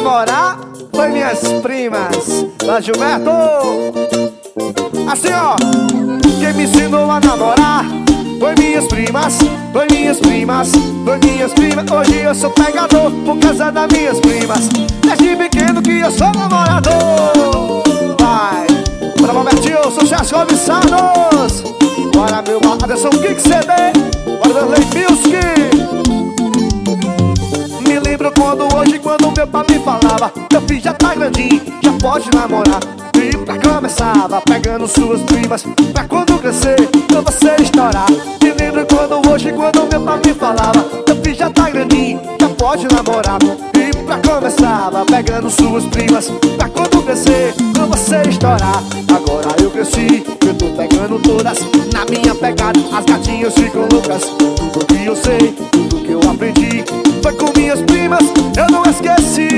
namorar foi minhas primas da Gilberto. Assim ó, quem me ensinou a namorar foi minhas primas, foi minhas primas, foi minhas primas. Hoje eu sou pegador por causa das minhas primas. Desde pequeno que eu sou namorador. Vai, bora Robertinho, sucesso comissados. Bora meu bar, atenção, Kick CD. Bora Danley Music. Me lembro quando meu pai me falava: meu filho já tá grandinho, já pode namorar. E pra começava pegando suas primas, pra quando crescer, pra você estourar. Me lembro quando meu pai me falava: meu filho já tá grandinho, já pode namorar. E pra começava pegando suas primas, pra quando crescer, pra você estourar. Agora eu cresci, eu tô pegando todas na minha pegada. As gatinhas ficam loucas, tudo que eu sei, tudo que eu aprendi foi com minhas primas, eu não esqueci.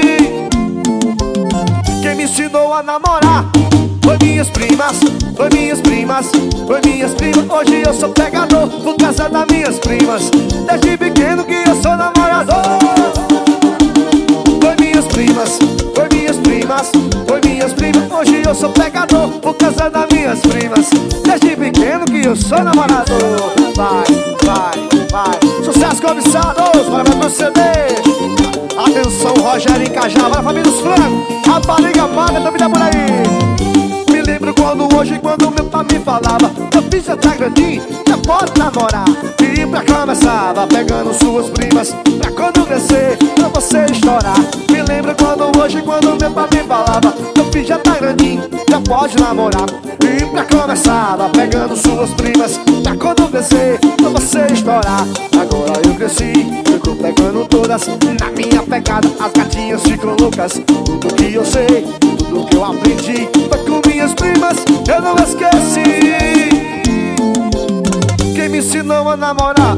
Quem me ensinou a namorar foi minhas primas, foi minhas primas, foi minhas primas. Hoje eu sou pegador por causa das minhas primas. Desde pequeno que eu sou namorador. Foi minhas primas, foi minhas primas, foi minhas primas. Hoje eu sou pegador por causa das minhas primas. Desde pequeno que eu sou namorador. Vai, vai, vai. Sucesso comissados, bora ver pro CD. Atenção, Rogério Cajá, bora família dos frangos. Rapariga magra, também dá por aí. Me lembro quando meu pai me falava: meu filho já tá grandinho, já pode namorar. E pra começava pegando suas primas, pra quando crescer, pra você estourar. Me lembro quando meu pai me falava: meu filho já tá grandinho, já pode namorar. E pra começava pegando suas primas, pra quando crescer, pra você estourar. Agora eu cresci, eu tô pegando todas na minha pegada. As gatinhas ficam loucas, tudo que eu sei, tudo que eu aprendi foi com minhas primas, eu não esqueci. Quem me ensinou a namorar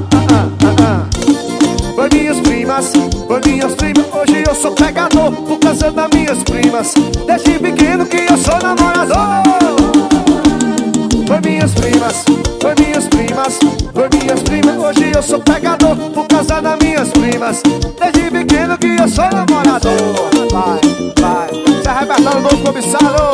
foi minhas primas, foi minhas primas. Hoje eu sou pegador por causa das minhas primas. Desde pequeno que eu sou namorador. Foi minhas primas, foi minhas primas, foi minhas primas. Hoje eu sou pegador por causa das minhas primas. Desde pequeno que eu sou namorador. Vai, vai, se arrebentando no novo comissário.